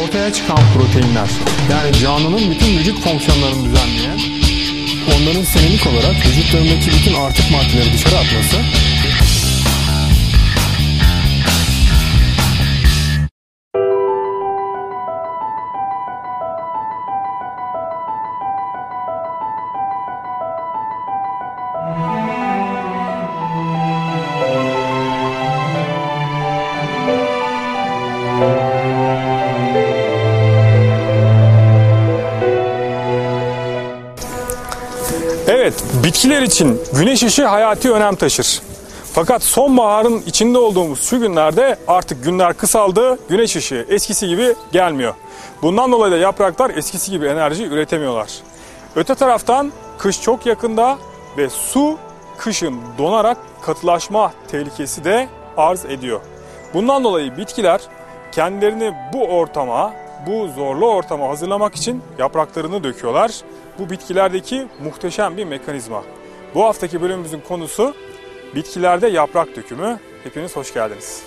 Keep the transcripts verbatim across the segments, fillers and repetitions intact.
ortaya çıkan proteinler, yani canlının bütün vücut fonksiyonlarını düzenleyen, onların senelik olarak vücutlarındaki bütün artık maddeleri dışarı atması, evet, bitkiler için güneş ışığı hayati önem taşır. Fakat sonbaharın içinde olduğumuz şu günlerde artık günler kısaldı, güneş ışığı eskisi gibi gelmiyor. Bundan dolayı da yapraklar eskisi gibi enerji üretemiyorlar. Öte taraftan kış çok yakında ve su kışın donarak katılaşma tehlikesi de arz ediyor. Bundan dolayı bitkiler kendilerini bu ortama, bu zorlu ortama hazırlamak için yapraklarını döküyorlar. Bu bitkilerdeki muhteşem bir mekanizma. Bu haftaki bölümümüzün konusu bitkilerde yaprak dökümü. Hepiniz hoş geldiniz.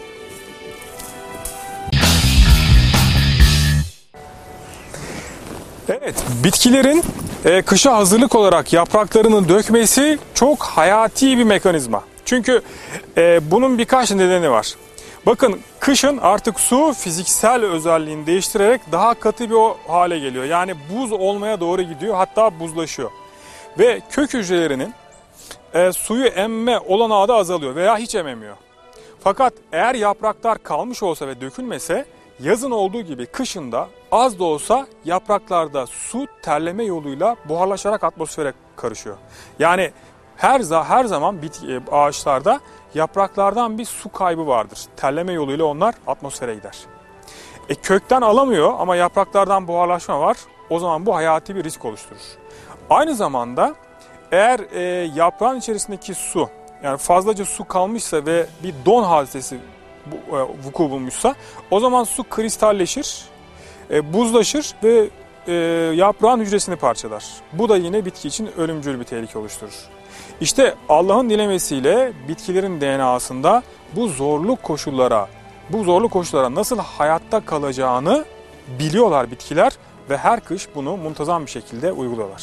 Evet, bitkilerin e, kışa hazırlık olarak yapraklarını dökmesi çok hayati bir mekanizma. Çünkü e, bunun birkaç nedeni var. Bakın, kışın artık su fiziksel özelliğini değiştirerek daha katı bir hale geliyor. Yani buz olmaya doğru gidiyor, hatta buzlaşıyor. Ve kök hücrelerinin e, suyu emme olanağı da azalıyor veya hiç ememiyor. Fakat eğer yapraklar kalmış olsa ve dökülmese, yazın olduğu gibi kışın da az da olsa yapraklarda su terleme yoluyla buharlaşarak atmosfere karışıyor. Yani her her zaman bitki, ağaçlarda yapraklardan bir su kaybı vardır. Terleme yoluyla onlar atmosfere gider. E, kökten alamıyor ama yapraklardan buharlaşma var. O zaman bu hayati bir risk oluşturur. Aynı zamanda eğer e, yaprağın içerisindeki su, yani fazlaca su kalmışsa ve bir don hadisesi bu, e, vuku bulmuşsa, o zaman su kristalleşir, e, buzlaşır ve e, yaprağın hücresini parçalar. Bu da yine bitki için ölümcül bir tehlike oluşturur. İşte Allah'ın dilemesiyle bitkilerin D N A'sında bu zorlu koşullara, bu zorlu koşullara nasıl hayatta kalacağını biliyorlar bitkiler ve her kış bunu muntazam bir şekilde uyguluyorlar.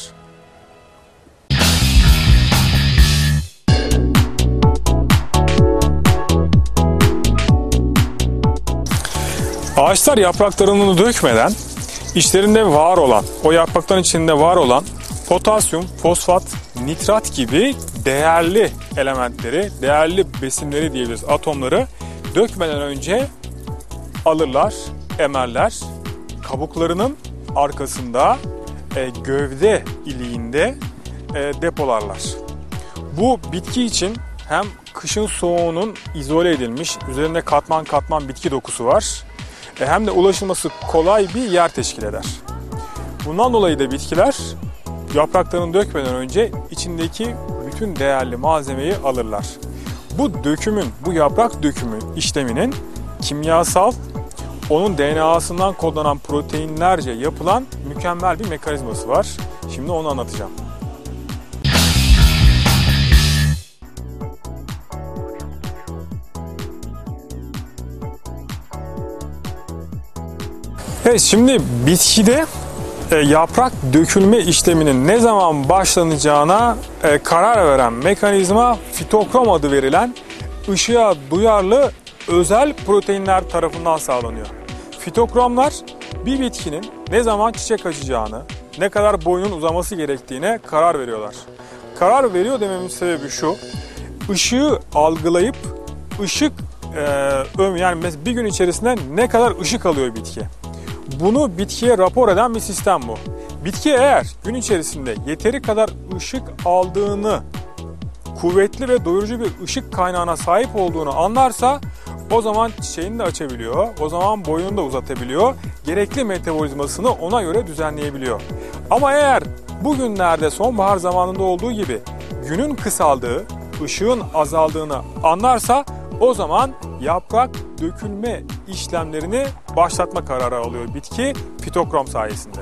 Ağaçlar yapraklarını dökmeden içlerinde var olan, o yaprakların içinde var olan potasyum, fosfat, nitrat gibi değerli elementleri, değerli besinleri diyebiliriz, atomları dökmeden önce alırlar, emerler. Kabuklarının arkasında, e, gövde iliğinde e, depolarlar. Bu bitki için hem kışın soğuğunun izole edilmiş, üzerinde katman katman bitki dokusu var, e, hem de ulaşılması kolay bir yer teşkil eder. Bundan dolayı da bitkiler yapraklarını dökmeden önce içindeki bütün değerli malzemeyi alırlar. Bu dökümün, bu yaprak dökümü işleminin kimyasal, onun D N A'sından kodlanan proteinlerce yapılan mükemmel bir mekanizması var. Şimdi onu anlatacağım. Evet, şimdi bitkide e, yaprak dökülme işleminin ne zaman başlanacağına e, karar veren mekanizma fitokrom adı verilen ışığa duyarlı özel proteinler tarafından sağlanıyor. Fitokromlar bir bitkinin ne zaman çiçek açacağını, ne kadar boyunun uzaması gerektiğine karar veriyorlar. Karar veriyor dememin sebebi şu: ışığı algılayıp ışık e, yani bir gün içerisinde ne kadar ışık alıyor bitki. Bunu bitkiye rapor eden bir sistem bu. Bitki eğer gün içerisinde yeteri kadar ışık aldığını, kuvvetli ve doyurucu bir ışık kaynağına sahip olduğunu anlarsa, o zaman çiçeğini de açabiliyor, o zaman boyunu da uzatabiliyor, gerekli metabolizmasını ona göre düzenleyebiliyor. Ama eğer bugünlerde sonbahar zamanında olduğu gibi günün kısaldığı, ışığın azaldığını anlarsa, o zaman yaprak dökülme işlemlerini başlatma kararı alıyor bitki fitokrom sayesinde.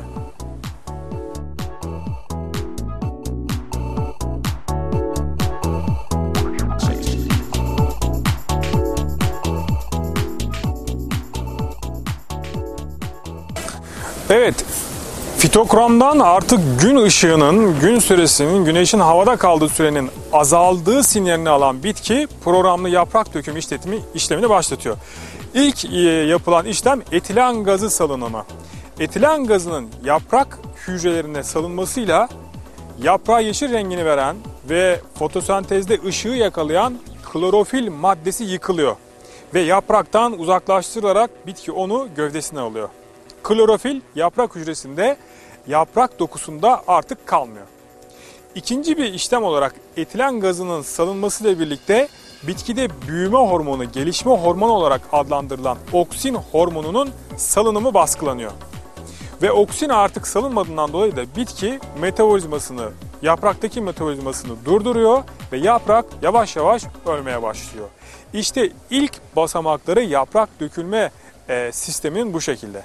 Evet, fitokromdan artık gün ışığının, gün süresinin, güneşin havada kaldığı sürenin azaldığı sinyalini alan bitki programlı yaprak dökümü işlemi, işlemini başlatıyor. İlk e, yapılan işlem etilen gazı salınımı. Etilen gazının yaprak hücrelerine salınmasıyla yaprağa yeşil rengini veren ve fotosentezde ışığı yakalayan klorofil maddesi yıkılıyor. Ve yapraktan uzaklaştırılarak bitki onu gövdesine alıyor. Klorofil yaprak hücresinde, yaprak dokusunda artık kalmıyor. İkinci bir işlem olarak etilen gazının salınmasıyla birlikte bitkide büyüme hormonu, gelişme hormonu olarak adlandırılan oksin hormonunun salınımı baskılanıyor. Ve oksin artık salınmadığından dolayı da bitki metabolizmasını, yapraktaki metabolizmasını durduruyor ve yaprak yavaş yavaş ölmeye başlıyor. İşte ilk basamakları yaprak dökülme e, sisteminin bu şekilde.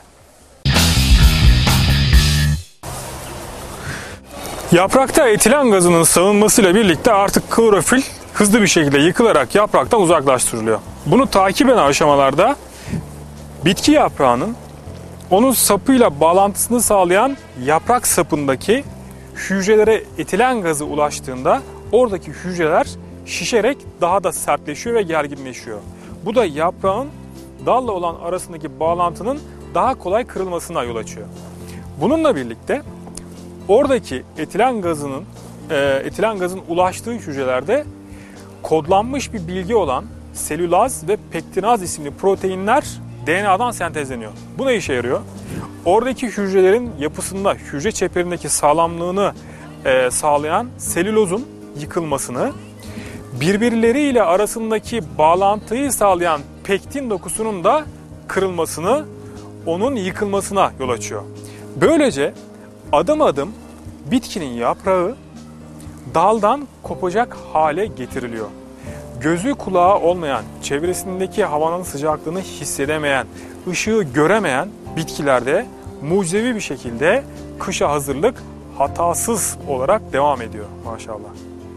Yaprakta etilen gazının salınmasıyla birlikte artık klorofil hızlı bir şekilde yıkılarak yapraktan uzaklaştırılıyor. Bunu takip eden aşamalarda bitki yaprağının onun sapıyla bağlantısını sağlayan yaprak sapındaki hücrelere etilen gazı ulaştığında oradaki hücreler şişerek daha da sertleşiyor ve gerginleşiyor. Bu da yaprağın dalla olan arasındaki bağlantının daha kolay kırılmasına yol açıyor. Bununla birlikte oradaki etilen gazının e, etilen gazın ulaştığı hücrelerde kodlanmış bir bilgi olan selülaz ve pektinaz isimli proteinler D N A'dan sentezleniyor. Bu ne işe yarıyor? Oradaki hücrelerin yapısında, hücre çeperindeki sağlamlığını e, sağlayan selülozun yıkılmasını, birbirleriyle arasındaki bağlantıyı sağlayan pektin dokusunun da kırılmasını, onun yıkılmasına yol açıyor. Böylece adım adım bitkinin yaprağı daldan kopacak hale getiriliyor. Gözü kulağı olmayan, çevresindeki havanın sıcaklığını hissedemeyen, ışığı göremeyen bitkilerde mucizevi bir şekilde kışa hazırlık hatasız olarak devam ediyor maşallah.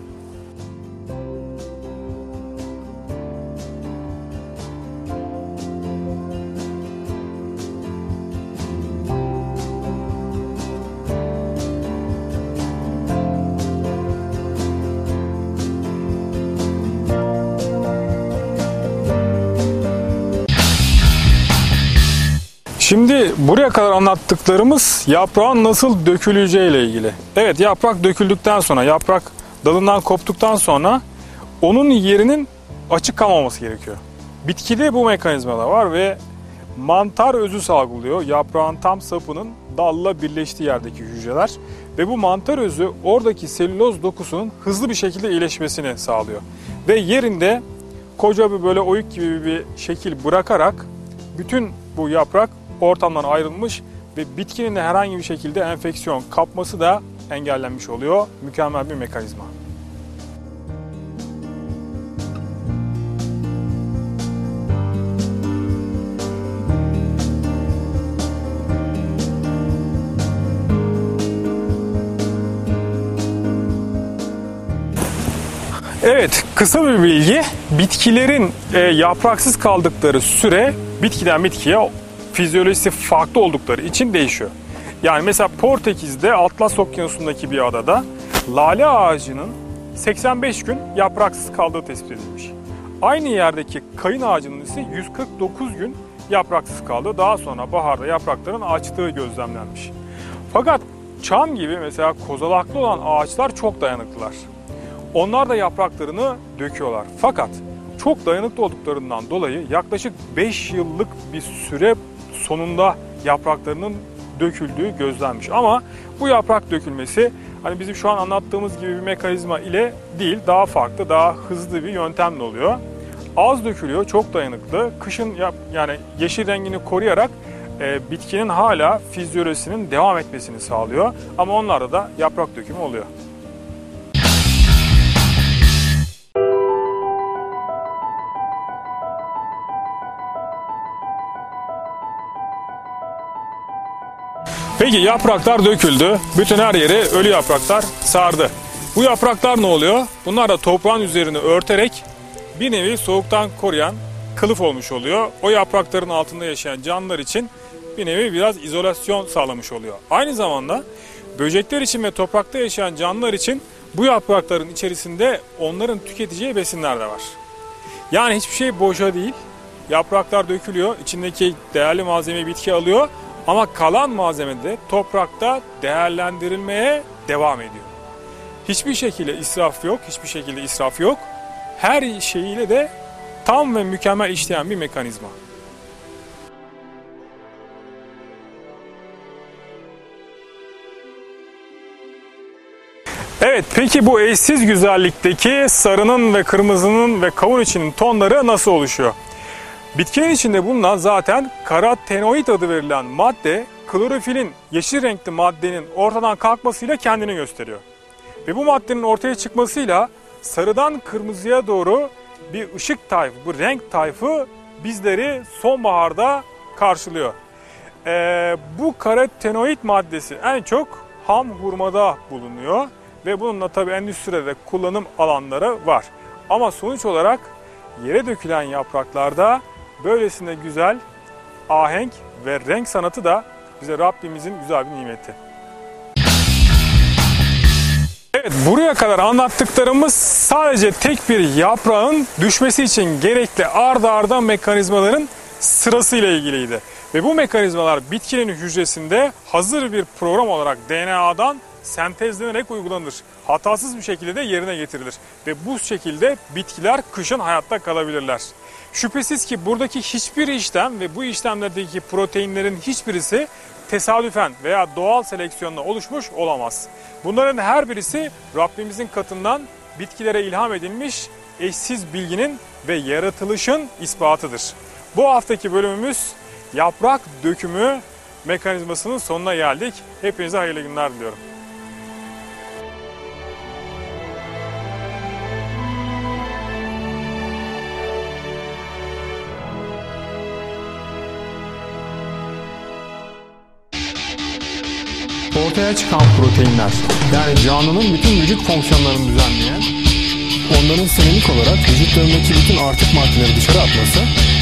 Şimdi buraya kadar anlattıklarımız yaprağın nasıl döküleceği ile ilgili. Evet, yaprak döküldükten sonra, yaprak dalından koptuktan sonra onun yerinin açık kalmaması gerekiyor. Bitkide bu mekanizmalar var ve mantar özü salgılıyor. Yaprağın tam sapının dalla birleştiği yerdeki hücreler ve bu mantar özü oradaki selüloz dokusunun hızlı bir şekilde iyileşmesini sağlıyor. Ve yerinde koca bir böyle oyuk gibi bir şekil bırakarak bütün bu yaprak ortamdan ayrılmış ve bitkinin de herhangi bir şekilde enfeksiyon kapması da engellenmiş oluyor. Mükemmel bir mekanizma. Evet, kısa bir bilgi. Bitkilerin e, yapraksız kaldıkları süre bitkiden bitkiye fizyolojisi farklı oldukları için değişiyor. Yani mesela Portekiz'de Atlas Okyanusu'ndaki bir adada lale ağacının seksen beş gün yapraksız kaldığı tespit edilmiş. Aynı yerdeki kayın ağacının ise yüz kırk dokuz gün yapraksız kaldığı, daha sonra baharda yaprakların açtığı gözlemlenmiş. Fakat çam gibi mesela kozalaklı olan ağaçlar çok dayanıklılar. Onlar da yapraklarını döküyorlar. Fakat çok dayanıklı olduklarından dolayı yaklaşık beş yıllık bir süre sonunda yapraklarının döküldüğü gözlenmiş. Ama bu yaprak dökülmesi hani bizim şu an anlattığımız gibi bir mekanizma ile değil, daha farklı, daha hızlı bir yöntemle oluyor. Az dökülüyor, çok dayanıklı. Kışın yani yeşil rengini koruyarak e, bitkinin hala fizyolojisinin devam etmesini sağlıyor. Ama onlarda da yaprak dökümü oluyor. Peki yapraklar döküldü. Bütün her yeri ölü yapraklar sardı. Bu yapraklar ne oluyor? Bunlar da toprağın üzerini örterek bir nevi soğuktan koruyan kılıf olmuş oluyor. O yaprakların altında yaşayan canlılar için bir nevi biraz izolasyon sağlamış oluyor. Aynı zamanda böcekler için ve toprakta yaşayan canlılar için bu yaprakların içerisinde onların tüketeceği besinler de var. Yani hiçbir şey boşa değil. Yapraklar dökülüyor, içindeki değerli malzemeyi bitki alıyor ama kalan malzeme de toprakta değerlendirilmeye devam ediyor. Hiçbir şekilde israf yok, hiçbir şekilde israf yok. Her şeyiyle de tam ve mükemmel işleyen bir mekanizma. Evet, peki bu eşsiz güzellikteki sarının ve kırmızının ve kavun içinin tonları nasıl oluşuyor? Bitkinin içinde bulunan zaten karotenoid adı verilen madde, klorofilin yeşil renkli maddenin ortadan kalkmasıyla kendini gösteriyor. Ve bu maddenin ortaya çıkmasıyla sarıdan kırmızıya doğru bir ışık tayfı, bu renk tayfı bizleri sonbaharda karşılıyor. Ee, bu karotenoid maddesi en çok ham hurmada bulunuyor ve bununla tabii endüstride kullanım alanları var. Ama sonuç olarak yere dökülen yapraklarda böylesine güzel ahenk ve renk sanatı da bize Rabbimizin güzel bir nimeti. Evet, buraya kadar anlattıklarımız sadece tek bir yaprağın düşmesi için gerekli arda arda mekanizmaların sırasıyla ilgiliydi. Ve bu mekanizmalar bitkinin hücresinde hazır bir program olarak D N A'dan sentezlenerek uygulanır. Hatasız bir şekilde de yerine getirilir. Ve bu şekilde bitkiler kışın hayatta kalabilirler. Şüphesiz ki buradaki hiçbir işlem ve bu işlemlerdeki proteinlerin hiçbirisi tesadüfen veya doğal seleksiyonla oluşmuş olamaz. Bunların her birisi Rabbimizin katından bitkilere ilham edilmiş eşsiz bilginin ve yaratılışın ispatıdır. Bu haftaki bölümümüz yaprak dökümü mekanizmasının sonuna geldik. Hepinize hayırlı günler diliyorum. Ortaya çıkan proteinler, yani canlının bütün vücut fonksiyonlarını düzenleyen, onların senelik olarak vücutlarındaki bütün artık maddeleri dışarı atması